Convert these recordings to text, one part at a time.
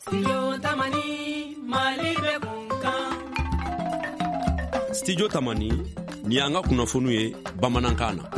Studio Tamani ni an ka kunnafoni ye bamanankan na.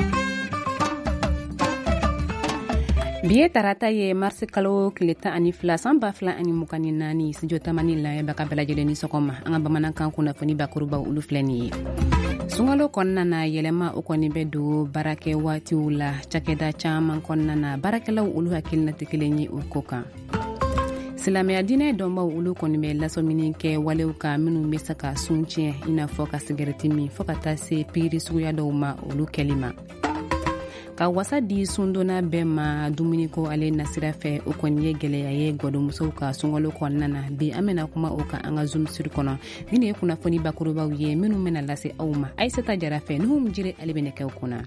Biye tarata ye marsi kalo tile 12 san 2024 Studio Tamani la baka bɛɛ lajɛlen ni sɔgɔma an ka bamanankan kunnafoni bakuruba olu filɛ nin ye. Sunkalo kɔnɔna na yɛlɛma o kɔni bɛ don baarakɛ waatiw la cakɛda caman kɔnɔna na baarakɛlaw olu hakilina tɛ kelen ye o ko kan. Silamɛya diinɛ dɔnbaw olu kɔni bɛ lasɔmini kɛ walew kan minnu bɛ se ka sun tiɲɛ i n'a fɔ ka sigarɛti min fɔ ka taa se pikiri suguya dɔw ma olu kɛli ma. Ka wasa di sundona bɛɛ ma dumuni ko ale nasira fɛ o kɔni ye gɛlɛya ye gɔdɔmusow ka sunkalo kɔnɔna na bi an bɛna kuma o kan an ka Zoom siri kɔnɔ ni ne ye kunnafoni bakurubaw ye minnu bɛna lase aw ma Aisata Jara fɛ nuhu jire ale bɛ kɛ kunna.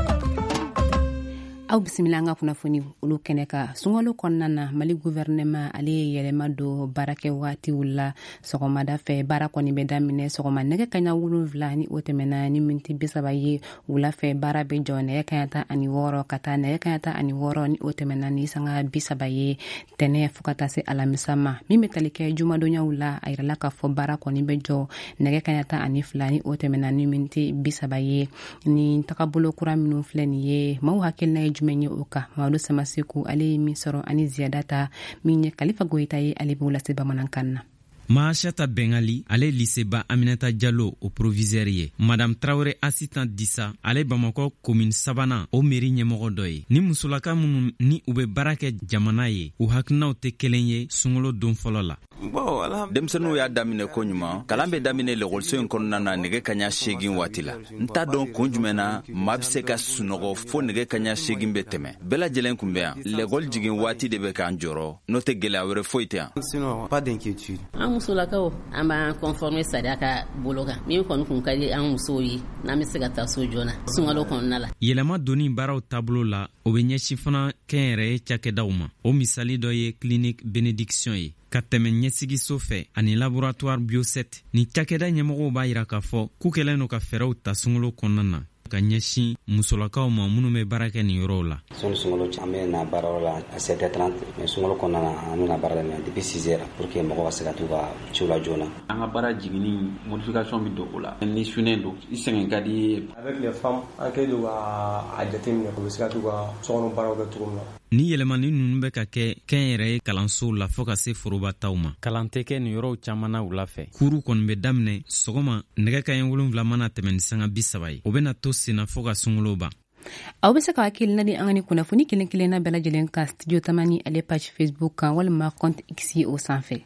Aw bisimila an ka kunnafoni olu kɛnɛ ka sunkalo kɔnɔna na Mali gouvernement ale ye yɛlɛma don baarakɛ waatiw la sɔgɔmada fɛ baara kɔni bɛ daminɛ sɔgɔma nɛgɛ kaɲa 7 ni o tɛmɛna ni miniti 30 ye wula fɛ baara bɛ jɔ nɛgɛ kaɲa 16 ka taa nɛgɛ kaɲa 16 ni o tɛmɛna ni sanga 30 ye tɛnɛ fo ka taa se alamisa ma min bɛ tali kɛ jumadonyaw la a yirala k'a fɔ baara kɔni bɛ jɔ nɛgɛ kaɲa 12 ni o tɛmɛna ni miniti 30 ye ni tagabolo kura minnu filɛ nin ye maaw hakilina ye jumɛn ye o kan Mamadu Samaseku ale ye min sɔrɔ ani ziyadata min ye Kalifa Goyita ye ale b'o lase bamanankan na. Mahashata Bengali, ale lycéba Aminata Diallo au proviseur ye. Madame Traoré assistant Dissa, ale Bamako commune sabana o mairie ɲɛmɔgɔ dɔ ye. Ni musolaka minnu ni u bɛ baara kɛ jamana ye, u hakilinaw tɛ kelen ye sunkalo don fɔlɔ la. Bon, ala denmisɛnninw y'a daminɛ ko ɲuman kalan bɛ daminɛ lɛkɔliso in kɔnɔna na nɛgɛ kaɲa 8 waati la n t'a dɔn kun jumɛn na maa bɛ se ka sunɔgɔ fo nɛgɛ kaɲa 8 bɛ tɛmɛ bɛɛ lajɛlen kun bɛ yan lɛkɔli jigin waati de bɛ k'an jɔrɔ n'o tɛ gɛlɛya wɛrɛ foyi tɛ yan. Sinon pas d'inquiétude. An musolakaw an b'an conformer sariya ka bolo kan min kɔni kun ka di an musow ye n'an bɛ se ka taa so joona sunkalo kɔnɔna la. Yɛlɛma donni baaraw taabolo la o bɛ ɲɛsin fana kɛnyɛrɛye cakɛdaw ma o misali dɔ ye clinique bénédiction ye. Ka tɛmɛ ɲɛsigiso fɛ ani laboratoire bio7 ni cakɛda ɲɛmɔgɔw b'a yira k'a fɔ k'u kɛlen no ka fɛɛrɛw ta sunkalo kɔnɔna na ka ɲɛsin musolakaw ma minnu bɛ baara kɛ nin yɔrɔw la. Sunkalo an bɛ na baara la à 7h30 mais sunkalo kɔnɔna na an bɛ na baara la depuis 6h pour que mɔgɔw ka se ka t'u ka ciw la joona. An ka baara jiginni modification bi don o la ni sunnen don i sɛgɛn ka di avec les femmes an kɛlen don ka jateminɛ u bɛ se ka t'u ka sokɔnɔ baaraw kɛ cogo min na. Ni yɛlɛmani ninnu bɛ ka kɛ kɛnyɛrɛye kalansow la fɔ ka se forobataw ma. Kalan tɛ kɛ nin yɔrɔw caman na wula fɛ. Kuru kɔni bɛ daminɛ sɔgɔma nɛgɛ kaɲɛ 7 mana tɛmɛ ni sanga 30 ye. O bɛna to senna fɔ ka sunkalo ban. Aw bɛ se ka hakilina di an ka ni kunnafoni kelen kelenna bɛɛ lajɛlen kan Studio Tamani ale page Facebook kan walima compte X o sanfɛ.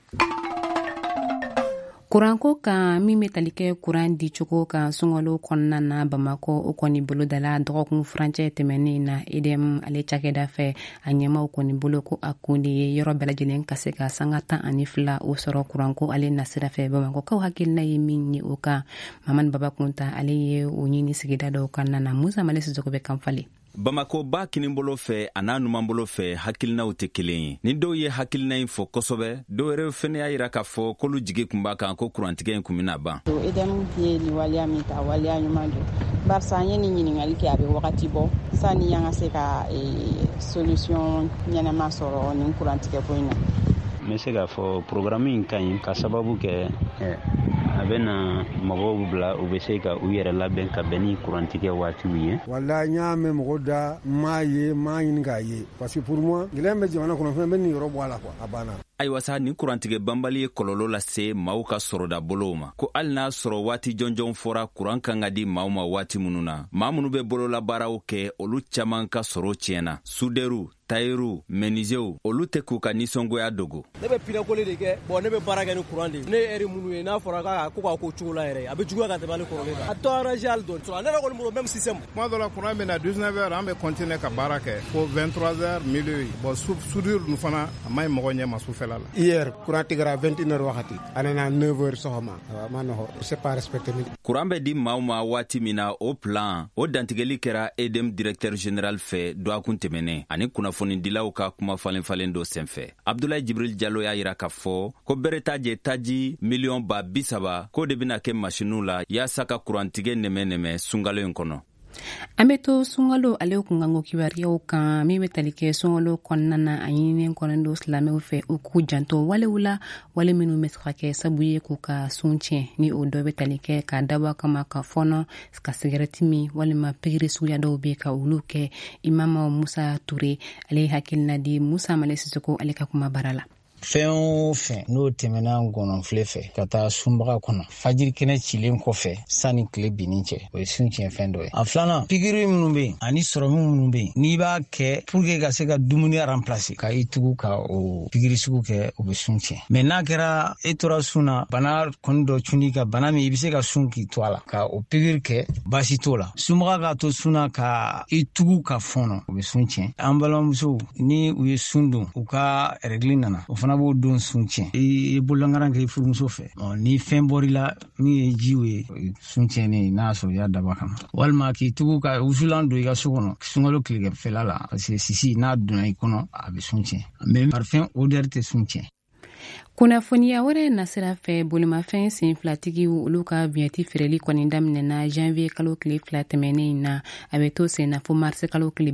Kuranko kan min bɛ tali kɛ kuran di cogo kan sunkalo kɔnɔna na Bamako o kɔni bolo dala dɔgɔkun furancɛ tɛmɛnen na EDM ale cakɛda fɛ a ɲɛmaw kɔni bolo ko a kun de ye yɔrɔ bɛɛ lajɛlen ka se ka sanga 12 o sɔrɔ kuranko ale nasira fɛ Bamakokaw hakilina ye min ye o kan Mamani Baba Kunta ale ye o ɲini sigida dɔw kan na Musa Male Sisoko bɛ kanfale. Bamako ba kinin bolo fɛ a n'a numan bolo fɛ hakilinaw tɛ kelen ye ni dɔw ye hakilina in fɔ kosɛbɛ dɔw yɛrɛ fɛnɛ y'a yira k'a fɔ k'olu jigi kun b'a kan ko kurantigɛ in kun bɛna ban. EDM ye nin waleya min ta waleya ɲuman don barisa an ye nin ɲininkali kɛ a bɛ wagati bɔ sani an ka se ka solution ɲɛnama sɔrɔ nin kurantigɛ ko in na. N bɛ se k'a fɔ programme in ka ɲi ka sababu kɛ a bɛ na mɔgɔw bila u bɛ se ka u yɛrɛ labɛn ka bɛn ni kurantigɛ waatiw ye. Wala n y'a mɛn mɔgɔ da m'a ye m'a ɲini k'a ye parce que pour moi gɛlɛya bɛ jamana kɔnɔ fɛn bɛ nin yɔrɔ bɔ a la quoi a banna. Ayiwa sa nin kurantigɛ banbali ye kɔlɔlɔ lase maaw ka sɔrɔda bolow ma ko hali n'a sɔrɔ waati jɔnjɔn fɔra kuran kan ka di maaw ma waati minnu na maa minnu bɛ bolola baaraw kɛ olu caman ka sɔrɔ tiɲɛna sudɛriw tayiru menizew olu tɛ k'u ka nisɔngoya dogo. Ne bɛ pinɛkoli de kɛ bon ne bɛ baara kɛ ni kuran de ne ye heure minnu ye n'a fɔra ko k'a ko cogo la yɛrɛ a bɛ juguya ka tɛmɛ hali kɔrɔlen kan a tɔ arrangé hali dɔɔni ne yɛrɛ kɔni bolo même système. Kuma dɔ la kuran bɛ na 19h an bɛ continuer ka baara kɛ fo 23h milieu bon soudure dun fana a ma ɲi mɔgɔ ɲɛ ma sufɛla la. Hier kuran tigɛra 21h wagati a nana 9h sɔgɔma a ma nɔgɔ c'est pas respecté. Kuran bɛ di maaw ma waati min na o plan o dantigɛli kɛra EDM directeur général fɛ dɔgɔkun tɛmɛnen ani kunnafonidilaw ka kuma falen dɔ senfɛ. Abdoulaye Jibril Diallo y'a yira k'a fɔ ko bere t'a je taji $30,000,000 k'o de bɛna kɛ machine la yaasa ka kurantigɛ nɛmɛ sunkalo in kɔnɔ. An bɛ to sunkalo ale kunkanko kibaruyaw kan min bɛ tali kɛ sunkalo kɔnɔna na a ɲininen kɔnɔndo silamɛw fɛ u k'u janto walew la wale minnu bɛ se ka kɛ sabu ye k'u ka sun tiɲɛ ni o dɔ bɛ tali kɛ ka dabɔ kama ka fɔnɔ ka sigarɛti min walima pikiri suguya dɔw bɛ ka olu kɛ Imama Musa Ture ale hakilina di Musa Male Sisoko ale ka kuma bara la. Fɛn o fɛn n'o tɛmɛna ngɔnɔnfile fɛ ka taa sunbaga kɔnɔ fajiri kɛnɛ cilen kɔfɛ sani tile binni cɛ o ye sun tiɲɛ fɛn dɔ ye. A filanan pikiri minnu bɛ yen ani sɔrɔmu minnu bɛ yen n'i b'a kɛ pour que ka se ka dumuni remplacer ka i tugu ka o pikiri sugu kɛ o bɛ sun tiɲɛ mais n'a kɛra e tora sun na bana kɔni dɔ cunni ka bana min i bɛ se ka sun k'i to a la ka o pikiri kɛ baasi t'o la sunbaga ka to sun na ka i tugu ka fɔnɔ o bɛ sun tiɲɛ. An balimamusow ni u ye sun don u ka règle nana o fana b'o don sun tiɲɛ i bololankaran kɛ i furumuso fɛ ni fɛn bɔr'i la min ye jiw ye sun tiɲɛnen n'a sɔrɔ i y'a daba kama walima k'i tugu ka wusulan don i ka so kɔnɔ sunkalo tilekɛfɛla la parce que sisi n'a donna i kɔnɔ a bɛ sun tiɲɛ mais parfum odeur tɛ sun tiɲɛ. Kunnafoniya wɛrɛ nasira fɛ bolimafɛn sen filatigiw olu ka vignette feereli kɔni daminɛna janvier kalo tile 2 tɛmɛnen na a bɛ to sen na fo mars kalo tile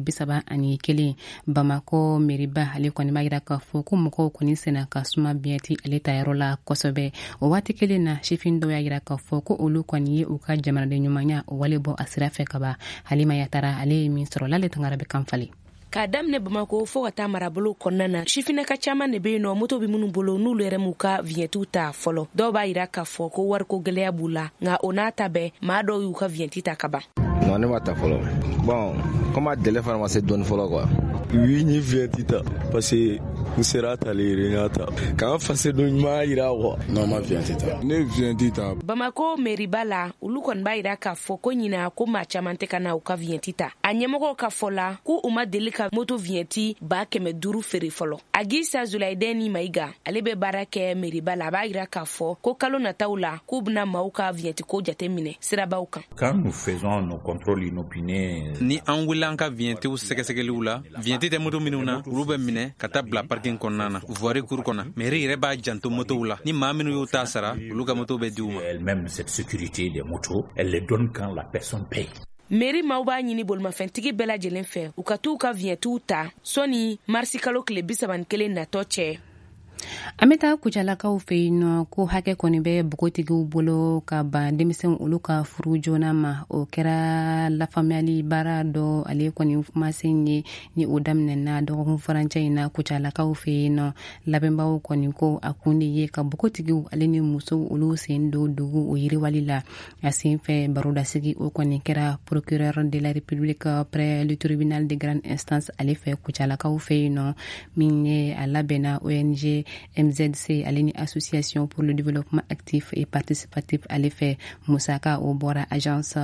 31 Bamako meriba ale kɔni b'a yira k'a fɔ ko mɔgɔw kɔni sena ka suma vignette ale tayɔrɔ la kosɛbɛ o waati kelen na sifin dɔw y'a yira k'a fɔ ko olu kɔni ye u ka jamanaden ɲumanya o wale bɔ a sira fɛ kaba Halima Yatara ale ye min sɔrɔ l'ale tangara bɛ kan fali. Ka daminɛ Bamako fo ka taa marabolo kɔnɔna na sifinaka caman de bɛ yen nɔ moto bɛ minnu bolo n'olu yɛrɛ m'u ka vignette ta fɔlɔ dɔw b'a yira k'a fɔ ko wariko gɛlɛya b'u la nka o n'a ta bɛɛ maa dɔw y'u ka vignette ta ka ban. Non, ne ma ta fɔlɔ bon comme a délai fana ma se dɔɔni fɔlɔ quoi oui ni vignette ta parce que n sera tali yɛrɛ n y'a ta k'an fase don ɲuman yira quoi non ma vignette ta ne vignette ta. Bamako meriba la olu kɔni b'a yira k'a fɔ ko ɲina ko maa caman tɛ ka na u ka vignette ta a ɲɛmɔgɔw ka fɔ la ko u ma deli ka moto vignette 500 feere fɔlɔ. Agisa Zulaideni Maiga ale bɛ baara kɛ meriba la a b'a yira k'a fɔ ko kalo nataw la k'u bɛna maaw ka vignette ko jate minɛ sirabaw kan. Quand nous faisons nos contrôles inopinés ni an wuli an ka vignette sɛgɛsɛgɛliw la vignette tɛ moto minnu na olu bɛ minɛ ka taa bila parking kɔnɔna na voirie cour kɔnɔ mairie yɛrɛ b'a janto motow la ni maa minnu y'o ta sara olu ka moto bɛ di u ma. Même cette sécurité des motos elle les donne quand la personne paye. Mairie maaw b'a ɲini bolimafɛntigi bɛɛ lajɛlen fɛ u ka t'u ka vignettew ta sɔni marsi kalo tile 31 natɔ cɛ. An bɛ taa kucalakaw fɛ yen nɔ ko hakɛ kɔni bɛ bogotigiw bolo ka ban denmisɛn olu ka furu joona ma o kɛra lafaamuyali baara dɔ ale kɔni kumasen ye ni o daminɛna dɔgɔkun farancɛ in na kucalakaw fɛ yen nɔ labɛnbaw kɔni ko a kun de ye ka bogotigiw ale ni musow olu sen don dugu o yiriwali la a sen fɛ barodasigi o kɔni kɛra procureur de la république près le tribunal de grande instance ale fɛ kucalakaw fɛ yen nɔ min ye a labɛnna ONG MZC ale ni association pour le développement actif et participatif ale fɛ musaka o bɔra agence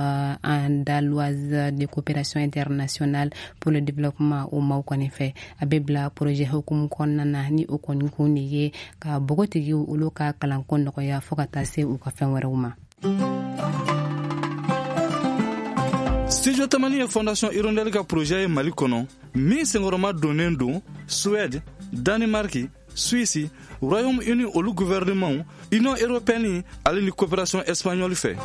andaloise de coopération internationale pour le développement o maaw kɔni fɛ a bɛ bila projet hukumu kɔnɔna na ni o kɔni kun de ye ka bogotigiw olu ka kalanko nɔgɔya fo ka taa se u ka fɛn wɛrɛw ma. Studio Tamani ye Fondation Hirondelle ka projet ye Mali kɔnɔ min senkɔrɔma donnen don Suède, Danemark, Suisse, Royaume-Uni olu gouvernement, Union européenne ale ni coopération espagnole fɛ.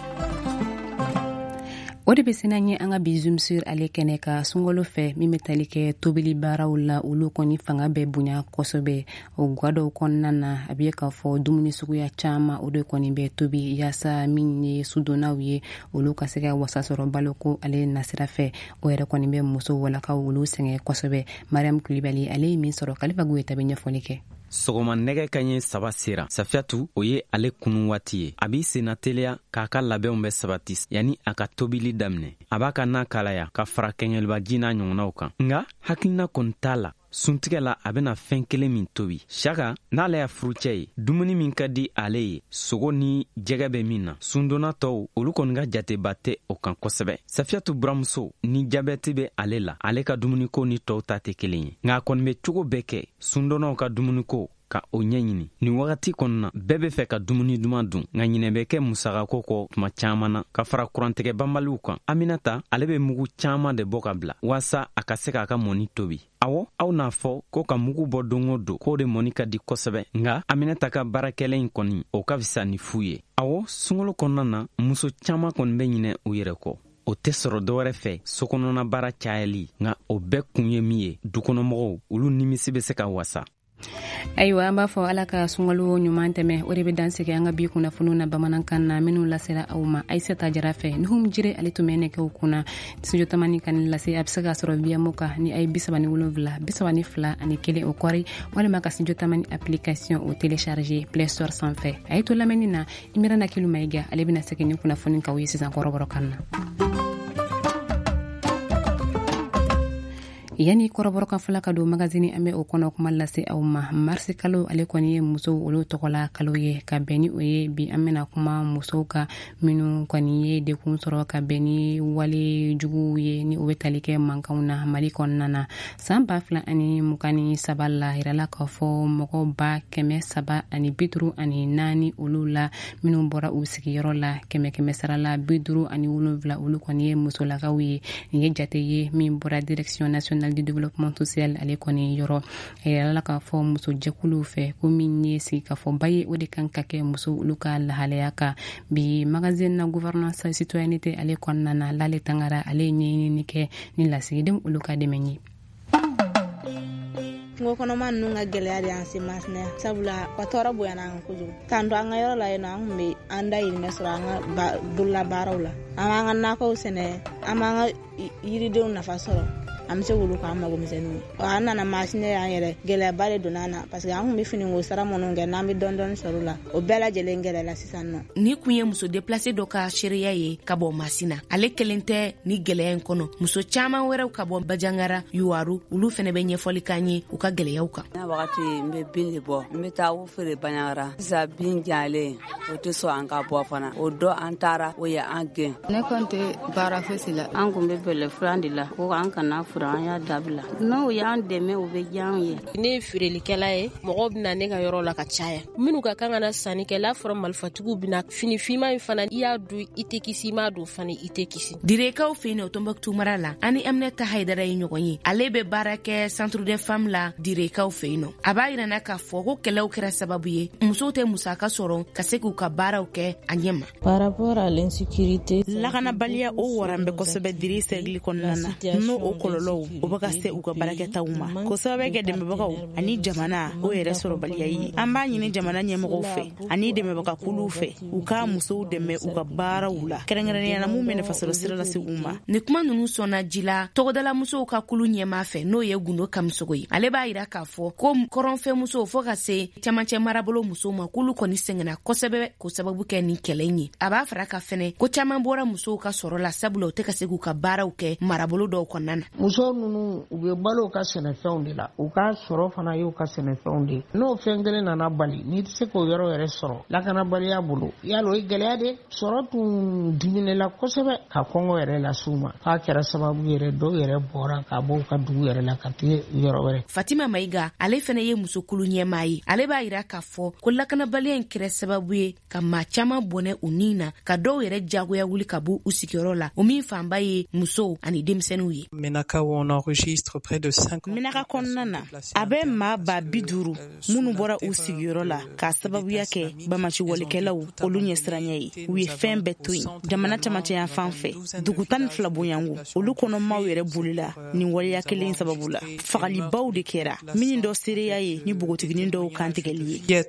O de bɛ sena ɲɛ an ka bi zoom sur ale kɛnɛ ka sunkalo fɛ min bɛ tali kɛ tobili baaraw la olu kɔni fanga bɛ bonya kosɛbɛ o gadɔw kɔnɔna na a bɛ k'a fɔ dumuni suguya caman o de kɔni bɛ tobi yaasa min ye sudonnaw ye olu ka se ka wasa sɔrɔ baloko ale nasira fɛ o yɛrɛ kɔni bɛ muso walakaw olu sɛgɛn kosɛbɛ. Mariam Kulibali ale ye min sɔrɔ Kalifa Goyita bɛ ɲɛfɔli kɛ. Sɔgɔma nɛgɛ kaɲɛ 7 sera Safiyatu o ye ale kunu waati ye a b'i senna teliya k'a ka labɛnw bɛ sabati yani a ka tobili daminɛ a b'a ka na kalaya ka fara kɛɲɛlibaji n'a ɲɔgɔnnaw kan nga hakilina kɔni t'a la suntigɛ la a bena fɛn kelen min tobi Saka n'ale y'a furucɛ ye dumuni min ka di ale ye sogo ni jɛgɛ bɛ min na sundonna tɔw olu kɔni ka jateba tɛ o kan kosɛbɛ. Safiyatu buramuso ni jabɛti bɛ ale la ale ka dumuniko ni tɔw ta tɛ kelen ye nka a kɔni bɛ cogo bɛɛ kɛ sundonnaw ka dumuniko ka o ɲɛɲini nin wagati kɔnɔna bɛɛ bɛ fɛ ka dumuni duman dun nka ɲinɛ bɛ kɛ musakako kɔ tuma caman na ka fara kurantigɛ banbaliw kan. Aminata ale bɛ mugu caman de bɔ ka bila waasa a ka se k'a ka mɔni tobi. Awɔ aw n'a fɔ ko ka mugu bɔ don o don k'o de mɔni ka di kosɛbɛ nka Aminata ka baarakɛla in kɔni o ka fisa ni fu ye. Awɔ sunkalo kɔnɔna na muso caman kɔni bɛ ɲinɛ u yɛrɛ kɔ o tɛ sɔrɔ dɔwɛrɛ fɛ sokɔnɔna baara cayali nka o bɛɛ kun ye min ye dukɔnɔmɔgɔw olu nimisi bɛ se ka wasa. Ayiwa an b'a fɔ ala ka sunkalo ɲuman tɛmɛ o de bɛ dansigi an ka bi kunnafoniw na bamanankan na minnu lasera aw ma Aisata Jara fɛ Nuhum Jire ale tun bɛ nɛgɛw kunna studio tamani kan lase a bɛ se ka sɔrɔ via Moka ni ay 37 32 ani 1 o kɔri walima ka studio tamani application o télécharger Play Store sanfɛ a ye to lamɛnni na Imira Nakilu Maiga ale bɛna segin ni kunnafoni kaw ye sisan kɔrɔbɔrɔ kan na. Yani kɔrɔbɔrɔ ka fila ka don magazine an bɛ o kɔnɔ kuma lase aw ma marsi kalo ale kɔni ye musow olu tɔgɔla kalo ye ka bɛn ni o ye bi an bɛna kuma musow ka minnu kɔni ye dekun sɔrɔ ka bɛn ni wale juguw ye ni o bɛ tali kɛ mankanw na Mali kɔnɔna na san 2023 la yirala k'a fɔ mɔgɔ 354 olu la minnu bɔra u sigiyɔrɔ la 100 sara la 57 olu kɔni ye musolakaw ye nin ye jate ye min bɔra direction nationale du développement social ale kɔni yɔrɔ yala k'a fɔ muso jɛkuluw fɛ ko min ye sigi ka fɔ ba ye o de kan ka kɛ muso olu ka lahalaya kan bi magazine na gouvernance citoyenneté ale kɔnɔna na Lale Tangara ale ɲɛɲini kɛ ni lasigidenw olu ka dɛmɛ ye. Ngo kɔnɔma ninnu ka gɛlɛya de y'an se masinɛ sabula ka tɔɔrɔ bonyana an kojugu k'an to an ka yɔrɔ la yen nɔ an kun bɛ an da yirimɛ sɔrɔ an ka bololabaaraw la an b'an ka nakɔw sɛnɛ an b'an ka yiridenw nafa sɔrɔ an bɛ se k'olu k'an mago misɛnninw an nana masinɛ y'an yɛrɛ gɛlɛyaba de donna an na parce que an kun bɛ finiko sara minnu kɛ n'an bɛ dɔɔni sɔrɔ la o bɛɛ lajɛlen gɛlɛyala sisan nɔ. Ni kun ye muso déplacé dɔ ka seereya ye ka bɔ Masina ale kelen tɛ ni gɛlɛya in kɔnɔ muso caman wɛrɛw ka bɔ Bajangara Yuwaru olu fɛnɛ bɛ ɲɛfɔli k'an ye u ka gɛlɛyaw kan. Na wagati n bɛ bin de bɔ n bɛ taa u feere Bajangara sisan bin jalen o tɛ sɔn an ka bɔ fana o dɔ an taara o ye an gɛn. Ne kɔni tɛ baara fosi la an kun bɛ bɛlɛ furan de la ko an kana furan an y'a dabila n'o y'an dɛmɛ o bɛ diya an ye. Ne ye feerelikɛla ye mɔgɔw bɛna ne ka yɔrɔ la ka caya minnu ka kan ka na sannikɛla fɔra malifatigiw bɛna fini finma in fana i y'a dun i tɛ kisi i m'a dun fana i tɛ kisi. Direkaw fɛ yen nɔ Tombouctou mara la ani Aminata Haidara ye ɲɔgɔn ye ale bɛ baara kɛ centre des femmes la Direkaw fɛ yen nɔ a b'a yirana k'a fɔ ko kɛlɛw kɛra sababu ye musow tɛ musaka sɔrɔ ka se k'u ka baaraw kɛ a ɲɛ ma. Par rapport à l'insécurité lakanabaliya o waran bɛ kosɛbɛ diri sɛgili kɔnɔna na n'o o kɔlɔlɔw o bɛ ka se u ka baarakɛtaw ma ko sababu kɛ dɛmɛbagaw ani jamana o yɛrɛ sɔrɔbaliya ye an b'a ɲini jamana ɲɛmɔgɔw fɛ ani dɛmɛbaga kuluw fɛ u ka musow dɛmɛ u ka baaraw la kɛrɛnkɛrɛnnenya la mun bɛ nafasɔrɔ sira lase u ma. Ni kuma ninnu sɔnna ji la tɔgɔdala musow ka kulu ɲɛmaa fɛ n'o ye Gundo Kamisogo ye ale b'a yira k'a fɔ ko kɔrɔnfɛ musow fɔ ka se camancɛ marabolo musow ma kulu kɔni sɛgɛnna kosɛbɛ ko sababu kɛ ni kɛlɛ in ye a b'a fara ka fɛnɛ ko caman bɔra musow ka sɔrɔ la sabula u tɛ ka se k'u ka baaraw kɛ marabolo dɔw kɔnɔna na. Muso ninnu u bɛ balo ka sɛnɛfɛnw de la u ka sɔrɔ fana y'u ka sɛnɛfɛnw de n'o fɛn kelen nana bali n'i tɛ se k'o yɔrɔ yɛrɛ sɔrɔ lakanabaliya bolo yala o ye gɛlɛya de sɔrɔ tun diminɛla kosɛbɛ ka kɔngɔ yɛrɛ lase u ma k'a kɛra sababu yɛrɛ dɔw yɛrɛ bɔra ka bɔ u ka dugu yɛrɛ la ka taa yɔrɔ wɛrɛ. Fatima Maiga ale fana ye musokulu ɲɛmaa ye ale b'a yira k'a fɔ ko lakanabaliya in kɛra sababu ye ka maa caman bɔnɛ u ni na ka dɔw yɛrɛ jagoya wuli ka bɔ u sigiyɔrɔ la o min fanba ye musow ani denmisɛnninw ye. Menaka où on enregistre près de 50. Menaka kɔnɔna na a bɛ maa ba 50 minnu bɔra u sigiyɔrɔ la k'a sababuya kɛ bamaci walikɛlaw olu ɲɛsiranya ye u ye fɛn bɛɛ to yen jamana camancɛ yan fan fɛ dugu 12 bonyango olu kɔnɔmaw yɛrɛ bolila nin waleya kelen sababu la fagalibaw de kɛra minnu dɔ seereya ye ni bogotiginin dɔw kantigɛli ye.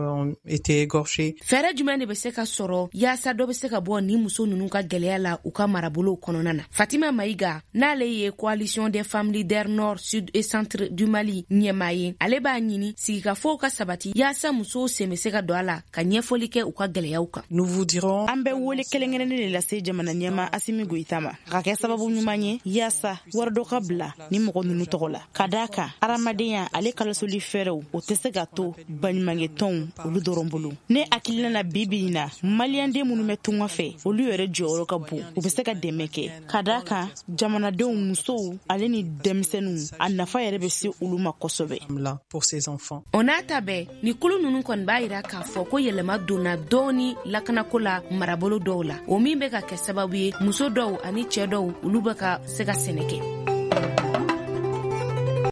Fɛɛrɛ jumɛn de bɛ se ka sɔrɔ yaasa dɔ bɛ se ka bɔ ni muso ninnu ka gɛlɛya la u ka marabolow kɔnɔna na. Fatima Maiga n'ale ye coalition des femmes leaders nord sud et centre du Mali ɲɛmaa ye ale b'a ɲini sigikafow ka sabati yaasa musow sen bɛ se ka don a la ka ɲɛfɔli kɛ u ka gɛlɛyaw kan. Nous vous dirons an bɛ wele kelenkelennen de lase jamana ɲɛmaa Asimi Goïta ma ka kɛ sababu ɲuman ye yaasa wari dɔ ka bila ni mɔgɔ ninnu tɔgɔ la ka d'a kan hadamadenya ale kalasoli fɛɛrɛw o tɛ se ka to baɲumankɛtɔnw olu dɔrɔn bolo ne hakilina na bibi in na maliyɛnden minnu bɛ tunga fɛ olu yɛrɛ jɔyɔrɔ ka bon u bɛ se ka dɛmɛ kɛ ka d'a kan jamanadenw musow ale ni denmisɛnninw a nafa yɛrɛ bɛ se olu ma kosɛbɛ. O n'a ta bɛɛ ni kulu ninnu kɔni b'a yira k'a fɔ ko yɛlɛma donna dɔɔni lakanako la marabolo dɔw la o min bɛ ka kɛ sababu ye muso dɔw ani cɛ dɔw olu bɛ ka se ka sɛnɛ kɛ.